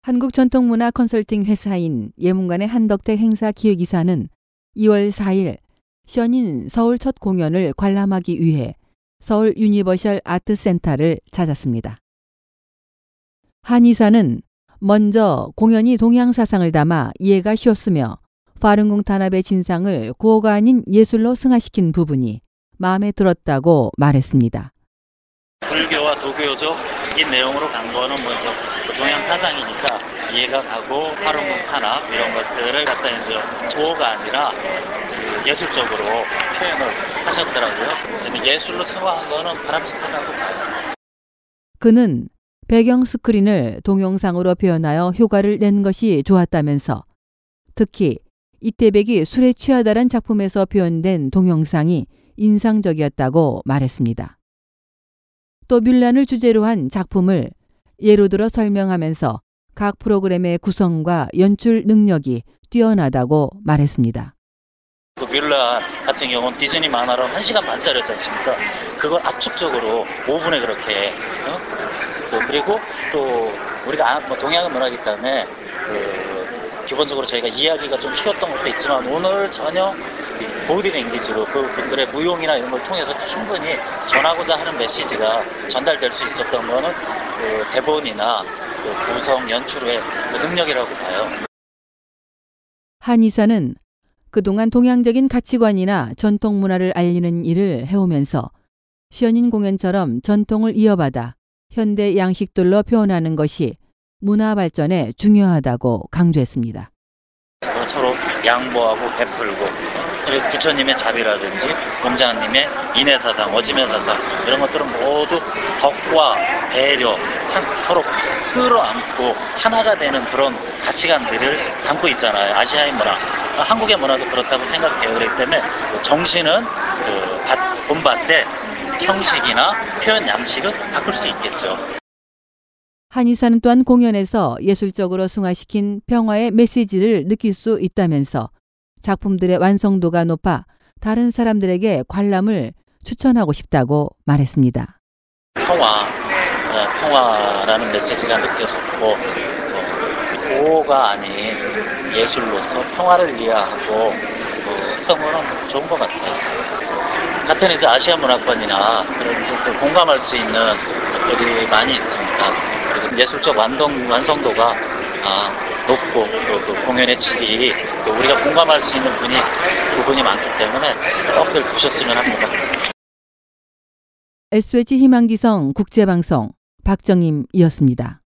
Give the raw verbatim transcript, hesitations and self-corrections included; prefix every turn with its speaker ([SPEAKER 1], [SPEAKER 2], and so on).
[SPEAKER 1] 한국전통문화 컨설팅 회사인 예문관의 한덕택 행사 기획이사는 이월 사일 션인 서울 첫 공연을 관람하기 위해 서울 유니버셜 아트센터를 찾았습니다. 한 이사는 먼저 공연이 동양사상을 담아 이해가 쉬웠으며 파룬궁 탄압의 진상을 구호가 아닌 예술로 승화시킨 부분이 마음에 들었다고 말했습니다.
[SPEAKER 2] 불교와 도교적인 내용으로 간 거는 먼저 동양 사상이니까 이해가 가고 파룬궁 탄압 이런 것들을 갖다 이제 조어가 아니라 예술적으로 표현을 하셨더라고요. 예술로 승화한 거는 바람직하다고 봐요.
[SPEAKER 1] 그는 배경 스크린을 동영상으로 표현하여 효과를 낸 것이 좋았다면서 특히 이태백이 술에 취하다란 작품에서 표현된 동영상이 인상적이었다고 말했습니다. 또 뮬란을 주제로 한 작품을 예로 들어 설명하면서 각 프로그램의 구성과 연출 능력이 뛰어나다고 말했습니다.
[SPEAKER 2] 그 뮬란 같은 경우는 디즈니 만화로 한 시간 반짜리였지 않습니까? 그걸 압축적으로 오 분에 그렇게 어? 그리고 또 우리가 뭐 동양은 문화이기 때문에 그 기본적으로 저희가 이야기가 좀 쉬웠던 것도 있지만 오늘 전혀 보디랭귀지로 그분들의 무용이나 이런 걸 통해서 충분히 전하고자 하는 메시지가 전달될 수 있었던 거는 그 대본이나 그 구성 연출의 그 능력이라고 봐요.
[SPEAKER 1] 한 이사는 그동안 동양적인 가치관이나 전통 문화를 알리는 일을 해오면서 션인 공연처럼 전통을 이어받아 현대 양식들로 표현하는 것이 문화 발전에 중요하다고 강조했습니다.
[SPEAKER 2] 서로 양보하고 베풀고 그리고 부처님의 자비라든지 공자님의 인해사상, 어지매사상 이런 것들은 모두 덕과 배려, 서로 끌어안고 하나가 되는 그런 가치관들을 담고 있잖아요. 아시아의 문화, 한국의 문화도 그렇다고 생각해요. 그렇기 때문에 정신은 그 본받되 형식이나 표현 양식은 바꿀 수 있겠죠.
[SPEAKER 1] 한 이사는 또한 공연에서 예술적으로 승화시킨 평화의 메시지를 느낄 수 있다면서 작품들의 완성도가 높아 다른 사람들에게 관람을 추천하고 싶다고 말했습니다.
[SPEAKER 2] 평화, 평화라는 메시지가 느껴졌고 보호가 아닌 예술로서 평화를 이해하고 했던 거는 좋은 것 같아요. 같은 이제 아시아 문화권이나 그런 이제 공감할 수 있는 것들이 많이 있습니다. 예술적 완성, 완성도가 아, 높고 또, 또 공연의 질이 또 우리가 공감할 수 있는 분이 부분이 많기 때문에 꼭들 보셨으면 합니다.
[SPEAKER 1] 에스오에이치 희망지성 국제방송 박정임이었습니다.